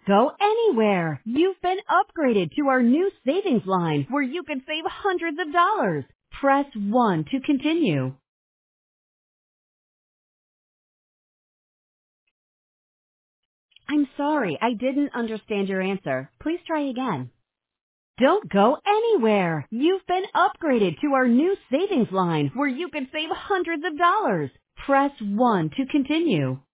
go anywhere. You've been upgraded to our new savings line where you can save hundreds of dollars. Press 1 to continue. I'm sorry, I didn't understand your answer. Please try again. Don't go anywhere. You've been upgraded to our new savings line where you can save hundreds of dollars. Press 1 to continue.